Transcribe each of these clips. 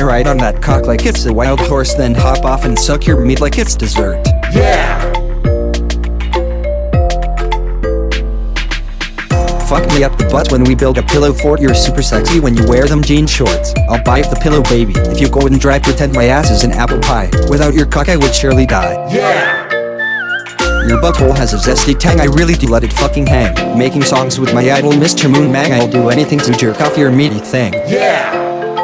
ride on that cock like it's a wild horse, then hop off and suck your meat like it's dessert. Yeah! Fuck me up the butt when we build a pillow fort. You're super sexy when you wear them jean shorts. I'll bite the pillow, baby, if you go and dry pretend my ass is an apple pie. Without your cock I would surely die. Yeah! Your butthole has a zesty tang, I really do let it fucking hang. Making songs with my idol Mr. Moon Mang, I'll do anything to jerk off your meaty thing. Yeah!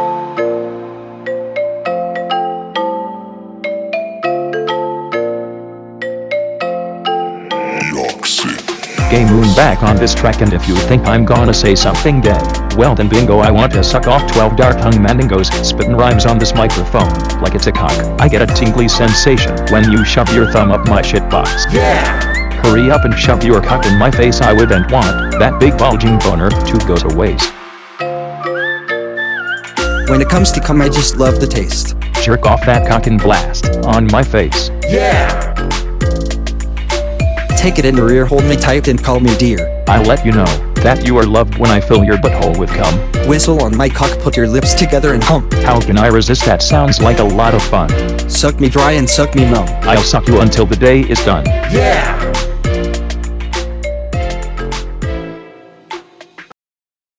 Gay Moon back on this track, and if you think I'm gonna say something gay, well then bingo, I want to suck off 12 dark hung mandingos, spittin' rhymes on this microphone, like it's a cock. I get a tingly sensation when you shove your thumb up my shitbox. Yeah! Hurry up and shove your cock in my face, I wouldn't want that big bulging boner to go to waste. When it comes to cum I just love the taste. Jerk off that cock and blast on my face. Yeah! Take it in the rear, hold me tight and call me dear. I'll let you know that you are loved when I fill your butthole with cum. Whistle on my cock, put your lips together and hump. How can I resist? That sounds like a lot of fun. Suck me dry and suck me numb. I'll suck you until the day is done. Yeah!